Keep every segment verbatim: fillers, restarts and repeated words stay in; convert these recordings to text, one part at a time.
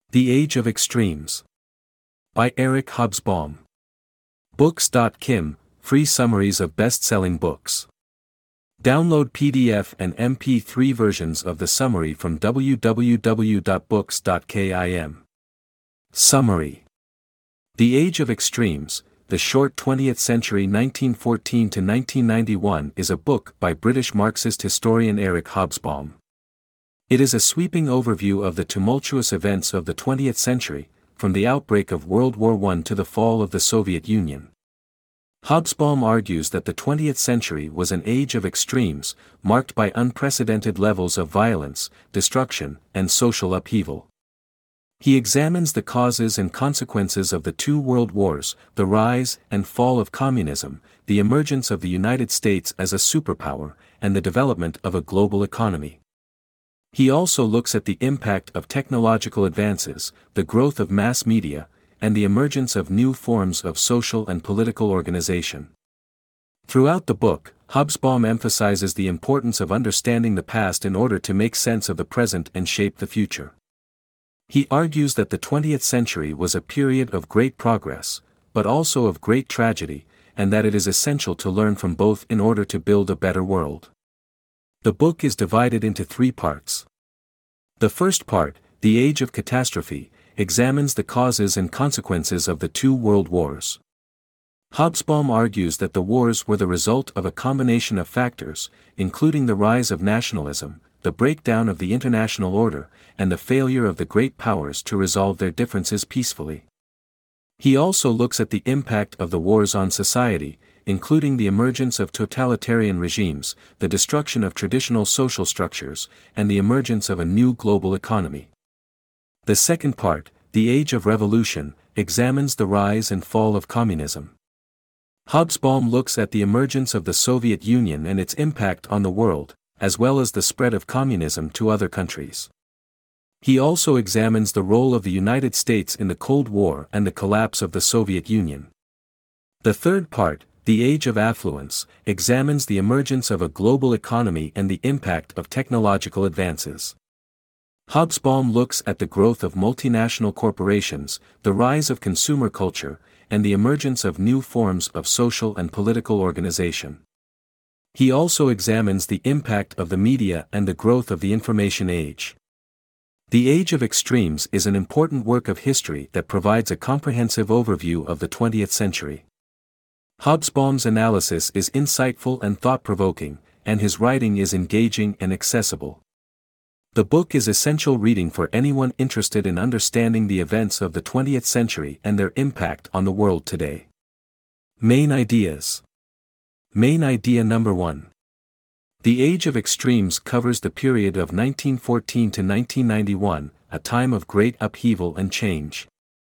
The Age of Extremes. By Eric Hobsbawm. Books dot com, free summaries of best-selling books. Download P D F and M P three versions of the summary from w w w dot books dot com. Summary. The Age of Extremes, The Short twentieth Century nineteen fourteen to nineteen ninety-one is a book by British Marxist historian Eric Hobsbawm. It is a sweeping overview of the tumultuous events of the twentieth century, from the outbreak of World War One to the fall of the Soviet Union. Hobsbawm argues that the twentieth century was an age of extremes, marked by unprecedented levels of violence, destruction, and social upheaval. He examines the causes and consequences of the two world wars, the rise and fall of communism, the emergence of the United States as a superpower, and the development of a global economy. He also looks at the impact of technological advances, the growth of mass media, and the emergence of new forms of social and political organization. Throughout the book, Hobsbawm emphasizes the importance of understanding the past in order to make sense of the present and shape the future. He argues that the twentieth century was a period of great progress, but also of great tragedy, and that it is essential to learn from both in order to build a better world. The book is divided into three parts. The first part, The Age of Catastrophe, examines the causes and consequences of the two world wars. Hobsbawm argues that the wars were the result of a combination of factors, including the rise of nationalism, the breakdown of the international order, and the failure of the great powers to resolve their differences peacefully. He also looks at the impact of the wars on society, including the emergence of totalitarian regimes, the destruction of traditional social structures, and the emergence of a new global economy. The second part, The Age of Revolution, examines the rise and fall of communism. Hobsbawm looks at the emergence of the Soviet Union and its impact on the world, as well as the spread of communism to other countries. He also examines the role of the United States in the Cold War and the collapse of the Soviet Union. The third part, The Age of Affluence, examines the emergence of a global economy and the impact of technological advances. Hobsbawm looks at the growth of multinational corporations, the rise of consumer culture, and the emergence of new forms of social and political organization. He also examines the impact of the media and the growth of the information age. The Age of Extremes is an important work of history that provides a comprehensive overview of the twentieth century. Hobsbawm's analysis is insightful and thought-provoking, and his writing is engaging and accessible. The book is essential reading for anyone interested in understanding the events of the twentieth century and their impact on the world today. Main ideas. Main idea number one. The Age of Extremes covers the period of nineteen fourteen to nineteen ninety-one, a time of great upheaval and change.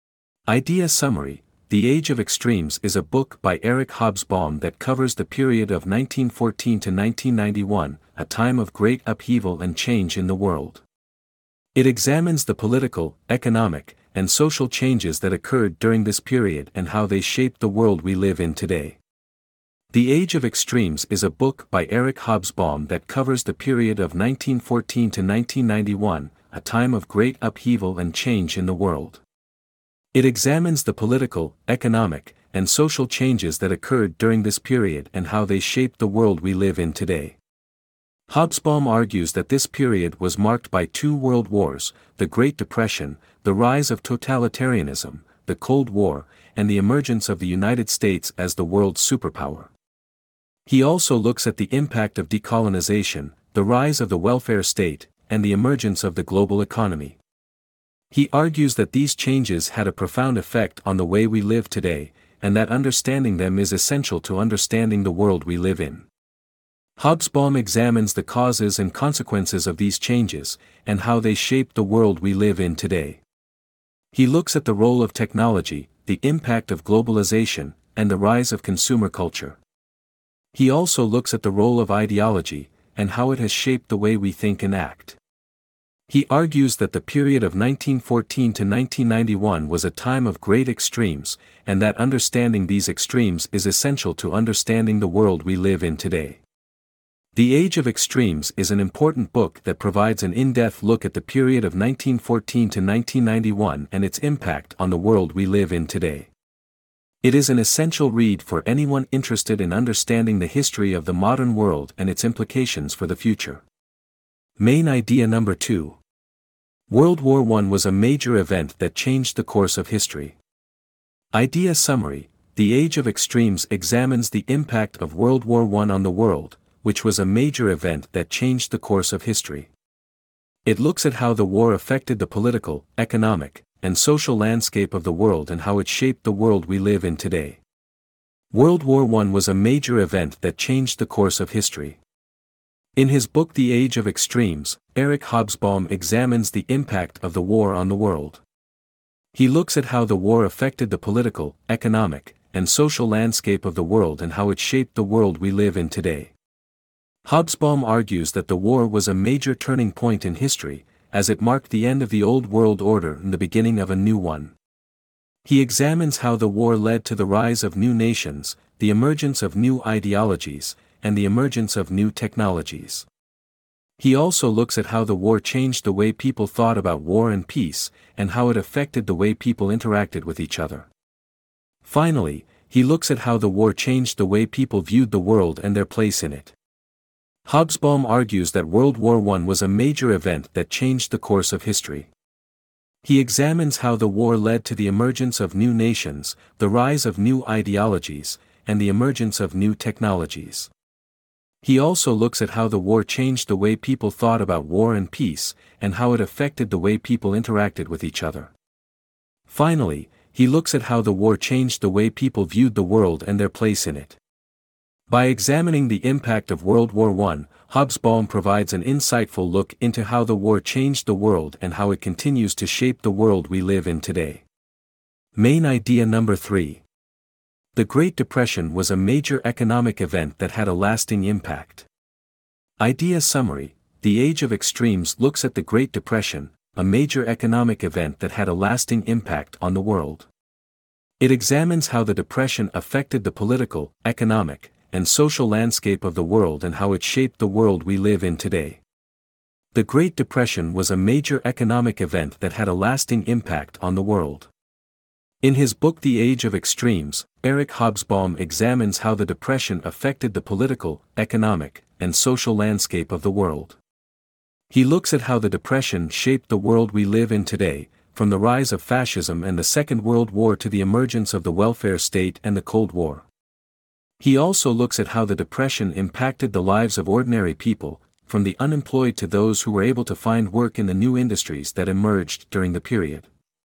Idea summary. The Age of Extremes is a book by Eric Hobsbawm that covers the period of nineteen fourteen to nineteen ninety-one, a time of great upheaval and change in the world. It examines the political, economic, and social changes that occurred during this period and how they shaped the world we live in today. The Age of Extremes is a book by Eric Hobsbawm that covers the period of nineteen fourteen to nineteen ninety-one, a time of great upheaval and change in the world. It examines the political, economic, and social changes that occurred during this period and how they shaped the world we live in today. Hobsbawm argues that this period was marked by two world wars, the Great Depression, the rise of totalitarianism, the Cold War, and the emergence of the United States as the world's superpower. He also looks at the impact of decolonization, the rise of the welfare state, and the emergence of the global economy. He argues that these changes had a profound effect on the way we live today, and that understanding them is essential to understanding the world we live in. Hobsbawm examines the causes and consequences of these changes, and how they shape the world we live in today. He looks at the role of technology, the impact of globalization, and the rise of consumer culture. He also looks at the role of ideology, and how it has shaped the way we think and act. He argues that the period of nineteen fourteen to nineteen ninety-one was a time of great extremes, and that understanding these extremes is essential to understanding the world we live in today. The Age of Extremes is an important book that provides an in-depth look at the period of nineteen fourteen to nineteen ninety-one and its impact on the world we live in today. It is an essential read for anyone interested in understanding the history of the modern world and its implications for the future. Main idea number two. World War One was a major event that changed the course of history. Idea summary: The Age of Extremes examines the impact of World War One on the world, which was a major event that changed the course of history. It looks at how the war affected the political, economic, and social landscape of the world and how it shaped the world we live in today. World War One was a major event that changed the course of history. In his book The Age of Extremes, Eric Hobsbawm examines the impact of the war on the world. He looks at how the war affected the political, economic, and social landscape of the world and how it shaped the world we live in today. Hobsbawm argues that the war was a major turning point in history, as it marked the end of the old world order and the beginning of a new one. He examines how the war led to the rise of new nations, the emergence of new ideologies, and the emergence of new technologies. He also looks at how the war changed the way people thought about war and peace, and how it affected the way people interacted with each other. Finally, he looks at how the war changed the way people viewed the world and their place in it. Hobsbawm argues that World War One was a major event that changed the course of history. He examines how the war led to the emergence of new nations, the rise of new ideologies, and the emergence of new technologies. He also looks at how the war changed the way people thought about war and peace, and how it affected the way people interacted with each other. Finally, he looks at how the war changed the way people viewed the world and their place in it. By examining the impact of World War One, Hobsbawm provides an insightful look into how the war changed the world and how it continues to shape the world we live in today. Main idea number three. The Great Depression was a major economic event that had a lasting impact. Idea summary: The Age of Extremes looks at the Great Depression, a major economic event that had a lasting impact on the world. It examines how the Depression affected the political, economic, and social landscape of the world and how it shaped the world we live in today. The Great Depression was a major economic event that had a lasting impact on the world. In his book The Age of Extremes, Eric Hobsbawm examines how the Depression affected the political, economic, and social landscape of the world. He looks at how the Depression shaped the world we live in today, from the rise of fascism and the Second World War to the emergence of the welfare state and the Cold War. He also looks at how the Depression impacted the lives of ordinary people, from the unemployed to those who were able to find work in the new industries that emerged during the period.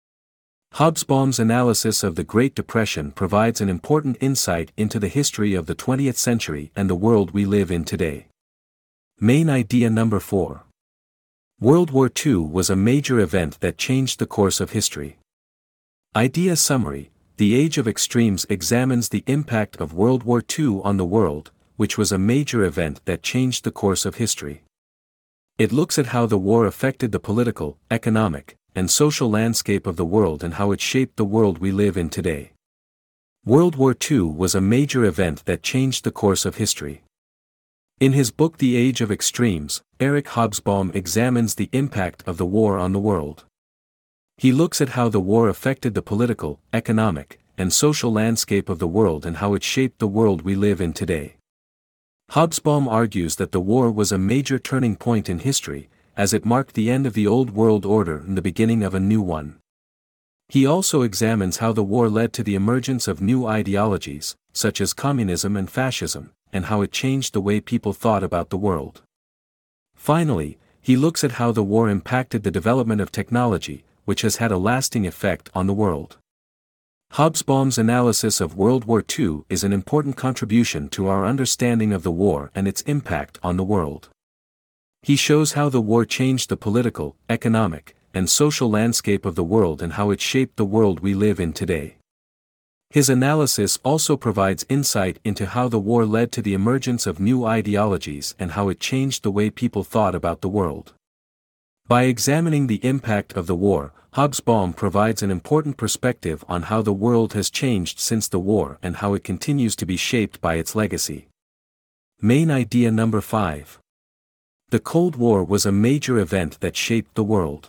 Hobsbawm's analysis of the Great Depression provides an important insight into the history of the twentieth century and the world we live in today. Main idea number four. World War Two was a major event that changed the course of history. Idea summary: The Age of Extremes examines the impact of World War Two on the world, which was a major event that changed the course of history. It looks at how the war affected the political, economic, and social landscape of the world and how it shaped the world we live in today. World War Two was a major event that changed the course of history. In his book The Age of Extremes, Eric Hobsbawm examines the impact of the war on the world. He looks at how the war affected the political, economic, and social landscape of the world and how it shaped the world we live in today. Hobsbawm argues that the war was a major turning point in history, as it marked the end of the old world order and the beginning of a new one. He also examines how the war led to the emergence of new ideologies, such as communism and fascism, and how it changed the way people thought about the world. Finally, he looks at how the war impacted the development of technology, which has had a lasting effect on the world. Hobsbawm's analysis of World War Two is an important contribution to our understanding of the war and its impact on the world. He shows how the war changed the political, economic, and social landscape of the world and how it shaped the world we live in today. His analysis also provides insight into how the war led to the emergence of new ideologies and how it changed the way people thought about the world. By examining the impact of the war, Hobsbawm provides an important perspective on how the world has changed since the war and how it continues to be shaped by its legacy. Main idea number five. The Cold War was a major event that shaped the world.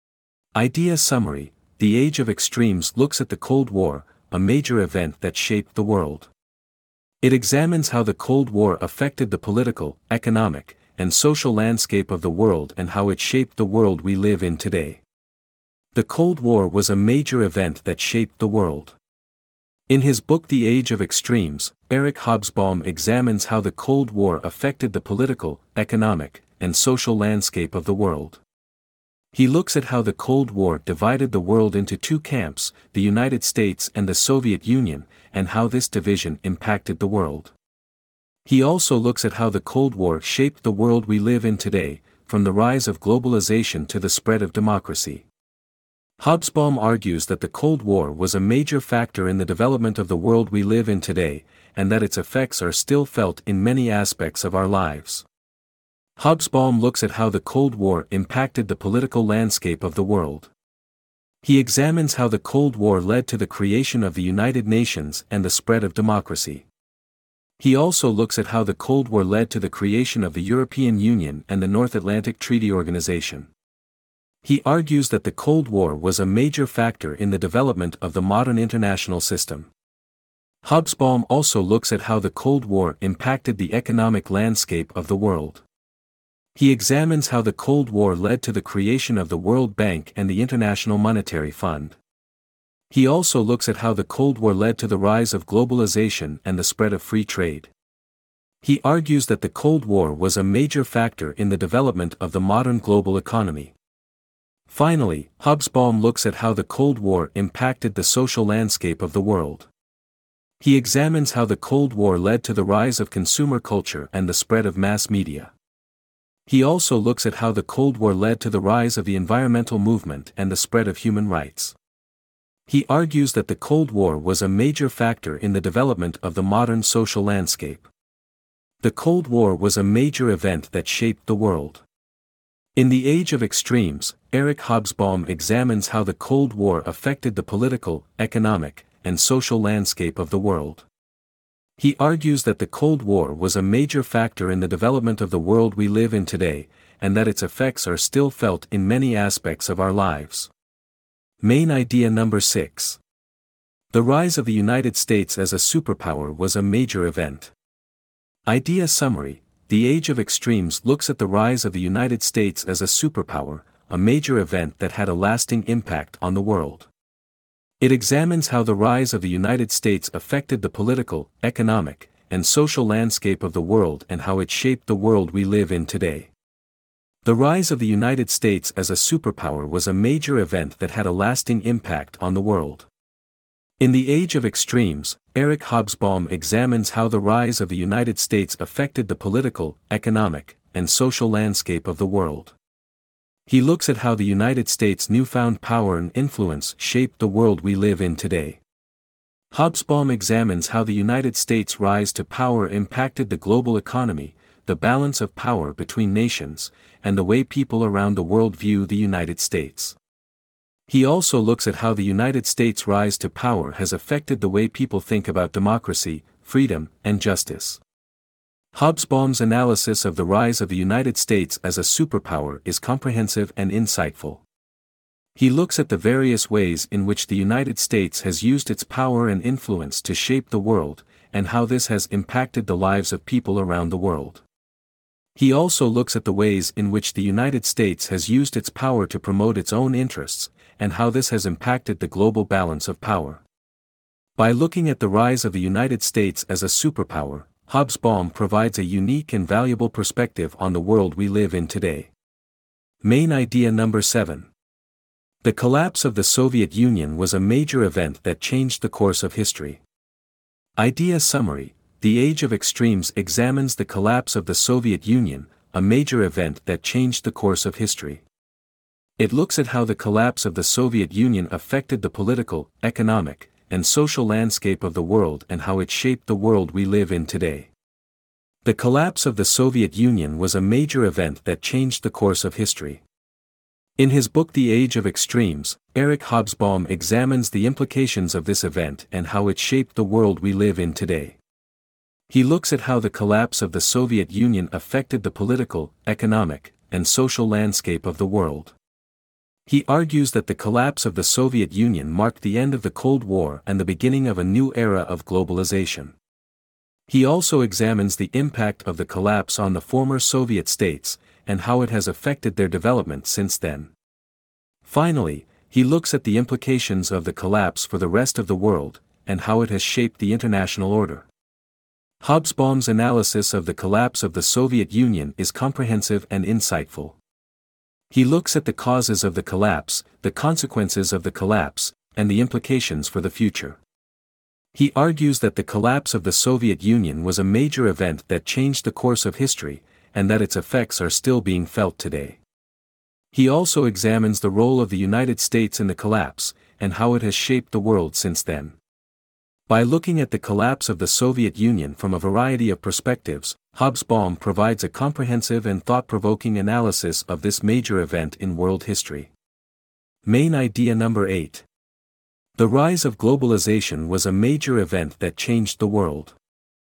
Idea summary: The Age of Extremes looks at the Cold War, a major event that shaped the world. It examines how the Cold War affected the political, economic, and social landscape of the world and how it shaped the world we live in today. The Cold War was a major event that shaped the world. In his book The Age of Extremes, Eric Hobsbawm examines how the Cold War affected the political, economic, and social landscape of the world. He looks at how the Cold War divided the world into two camps, the United States and the Soviet Union, and how this division impacted the world. He also looks at how the Cold War shaped the world we live in today, from the rise of globalization to the spread of democracy. Hobsbawm argues that the Cold War was a major factor in the development of the world we live in today, and that its effects are still felt in many aspects of our lives. Hobsbawm looks at how the Cold War impacted the political landscape of the world. He examines how the Cold War led to the creation of the United Nations and the spread of democracy. He also looks at how the Cold War led to the creation of the European Union and the North Atlantic Treaty Organization. He argues that the Cold War was a major factor in the development of the modern international system. Hobsbawm also looks at how the Cold War impacted the economic landscape of the world. He examines how the Cold War led to the creation of the World Bank and the International Monetary Fund. He also looks at how the Cold War led to the rise of globalization and the spread of free trade. He argues that the Cold War was a major factor in the development of the modern global economy. Finally, Hobsbawm looks at how the Cold War impacted the social landscape of the world. He examines how the Cold War led to the rise of consumer culture and the spread of mass media. He also looks at how the Cold War led to the rise of the environmental movement and the spread of human rights. He argues that the Cold War was a major factor in the development of the modern social landscape. The Cold War was a major event that shaped the world. In The Age of Extremes, Eric Hobsbawm examines how the Cold War affected the political, economic, and social landscape of the world. He argues that the Cold War was a major factor in the development of the world we live in today, and that its effects are still felt in many aspects of our lives. Main idea number six. The rise of the United States as a superpower was a major event. Idea summary: The Age of Extremes looks at the rise of the United States as a superpower, a major event that had a lasting impact on the world. It examines how the rise of the United States affected the political, economic, and social landscape of the world and how it shaped the world we live in today. The rise of the United States as a superpower was a major event that had a lasting impact on the world. In The Age of Extremes, Eric Hobsbawm examines how the rise of the United States affected the political, economic, and social landscape of the world. He looks at how the United States' newfound power and influence shaped the world we live in today. Hobsbawm examines how the United States' rise to power impacted the global economy, the balance of power between nations, and the way people around the world view the United States. He also looks at how the United States' rise to power has affected the way people think about democracy, freedom, and justice. Hobsbawm's analysis of the rise of the United States as a superpower is comprehensive and insightful. He looks at the various ways in which the United States has used its power and influence to shape the world, and how this has impacted the lives of people around the world. He also looks at the ways in which the United States has used its power to promote its own interests, and how this has impacted the global balance of power. By looking at the rise of the United States as a superpower, Hobsbawm provides a unique and valuable perspective on the world we live in today. Main idea number seven. The collapse of the Soviet Union was a major event that changed the course of history. Idea summary: The Age of Extremes examines the collapse of the Soviet Union, a major event that changed the course of history. It looks at how the collapse of the Soviet Union affected the political, economic, and social landscape of the world and how it shaped the world we live in today. The collapse of the Soviet Union was a major event that changed the course of history. In his book The Age of Extremes, Eric Hobsbawm examines the implications of this event and how it shaped the world we live in today. He looks at how the collapse of the Soviet Union affected the political, economic, and social landscape of the world. He argues that the collapse of the Soviet Union marked the end of the Cold War and the beginning of a new era of globalization. He also examines the impact of the collapse on the former Soviet states, and how it has affected their development since then. Finally, he looks at the implications of the collapse for the rest of the world, and how it has shaped the international order. Hobsbawm's analysis of the collapse of the Soviet Union is comprehensive and insightful. He looks at the causes of the collapse, the consequences of the collapse, and the implications for the future. He argues that the collapse of the Soviet Union was a major event that changed the course of history, and that its effects are still being felt today. He also examines the role of the United States in the collapse, and how it has shaped the world since then. By looking at the collapse of the Soviet Union from a variety of perspectives, Hobsbawm provides a comprehensive and thought-provoking analysis of this major event in world history. Main idea number eight. The rise of globalization was a major event that changed the world.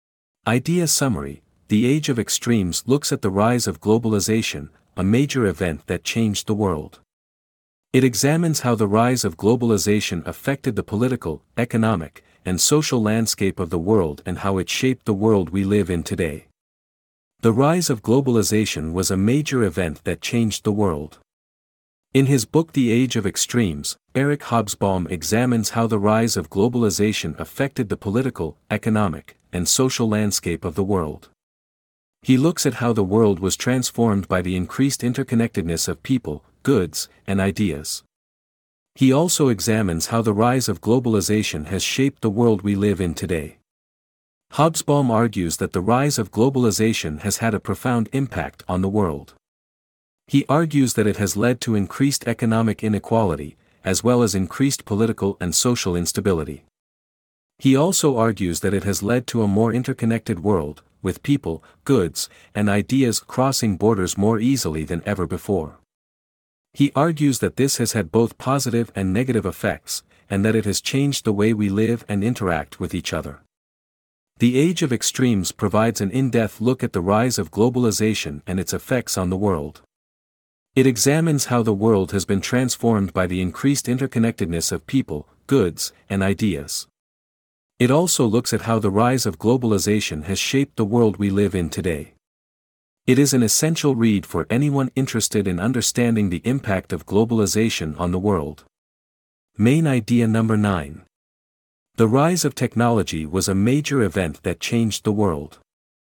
Idea summary: The Age of Extremes looks at the rise of globalization, a major event that changed the world. It examines how the rise of globalization affected the political, economic, and social landscape of the world and how it shaped the world we live in today. The rise of globalization was a major event that changed the world. In his book The Age of Extremes, Eric Hobsbawm examines how the rise of globalization affected the political, economic, and social landscape of the world. He looks at how the world was transformed by the increased interconnectedness of people, goods, and ideas. He also examines how the rise of globalization has shaped the world we live in today. Hobsbawm argues that the rise of globalization has had a profound impact on the world. He argues that it has led to increased economic inequality, as well as increased political and social instability. He also argues that it has led to a more interconnected world, with people, goods, and ideas crossing borders more easily than ever before. He argues that this has had both positive and negative effects, and that it has changed the way we live and interact with each other. The Age of Extremes provides an in-depth look at the rise of globalization and its effects on the world. It examines how the world has been transformed by the increased interconnectedness of people, goods, and ideas. It also looks at how the rise of globalization has shaped the world we live in today. It is an essential read for anyone interested in understanding the impact of globalization on the world. Main idea number nine. The rise of technology was a major event that changed the world.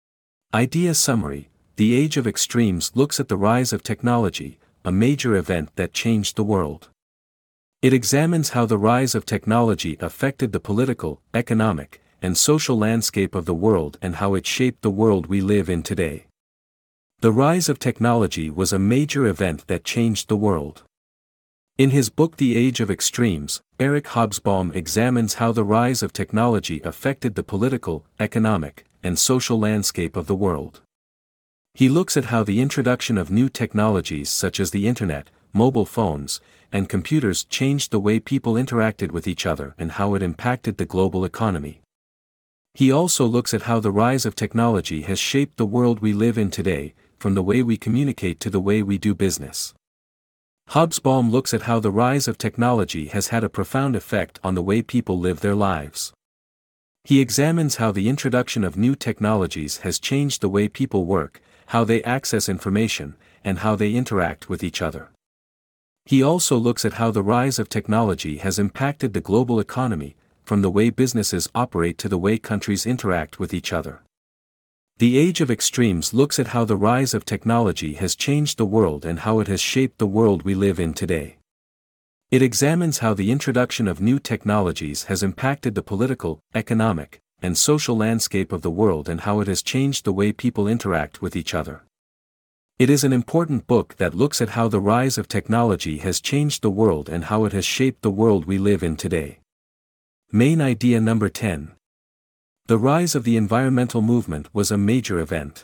Idea summary: The Age of Extremes looks at the rise of technology, a major event that changed the world. It examines how the rise of technology affected the political, economic, and social landscape of the world and how it shaped the world we live in today. The rise of technology was a major event that changed the world. In his book The Age of Extremes, Eric Hobsbawm examines how the rise of technology affected the political, economic, and social landscape of the world. He looks at how the introduction of new technologies such as the internet, mobile phones, and computers changed the way people interacted with each other and how it impacted the global economy. He also looks at how the rise of technology has shaped the world we live in today, from the way we communicate to the way we do business. Hobsbawm looks at how the rise of technology has had a profound effect on the way people live their lives. He examines how the introduction of new technologies has changed the way people work, how they access information, and how they interact with each other. He also looks at how the rise of technology has impacted the global economy, from the way businesses operate to the way countries interact with each other. The Age of Extremes looks at how the rise of technology has changed the world and how it has shaped the world we live in today. It examines how the introduction of new technologies has impacted the political, economic, and social landscape of the world and how it has changed the way people interact with each other. It is an important book that looks at how the rise of technology has changed the world and how it has shaped the world we live in today. Main idea number ten. The rise of the environmental movement was a major event.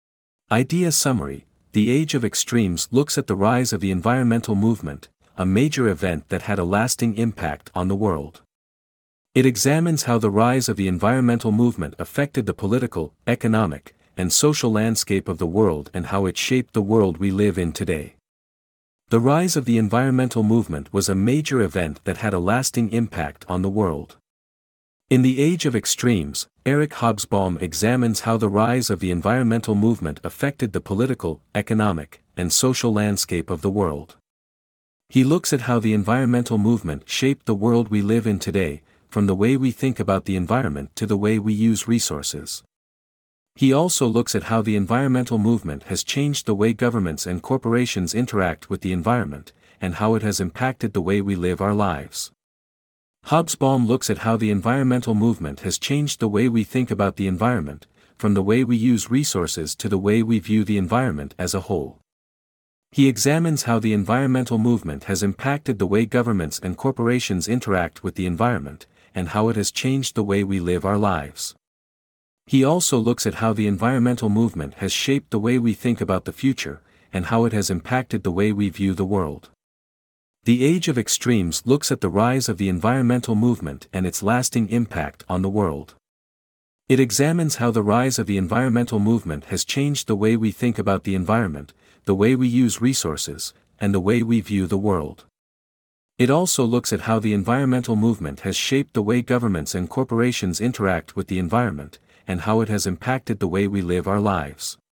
Idea summary: The Age of Extremes looks at the rise of the environmental movement, a major event that had a lasting impact on the world. It examines how the rise of the environmental movement affected the political, economic, and social landscape of the world and how it shaped the world we live in today. The rise of the environmental movement was a major event that had a lasting impact on the world. In the age of extremes, Eric Hobsbawm examines how the rise of the environmental movement affected the political, economic, and social landscape of the world. He looks at how the environmental movement shaped the world we live in today, from the way we think about the environment to the way we use resources. He also looks at how the environmental movement has changed the way governments and corporations interact with the environment, and how it has impacted the way we live our lives. Hobsbawm looks at how the environmental movement has changed the way we think about the environment, from the way we use resources to the way we view the environment as a whole. He examines how the environmental movement has impacted the way governments and corporations interact with the environment, and how it has changed the way we live our lives. He also looks at how the environmental movement has shaped the way we think about the future, and how it has impacted the way we view the world. The Age of Extremes looks at the rise of the environmental movement and its lasting impact on the world. It examines how the rise of the environmental movement has changed the way we think about the environment, the way we use resources, and the way we view the world. It also looks at how the environmental movement has shaped the way governments and corporations interact with the environment, and how it has impacted the way we live our lives.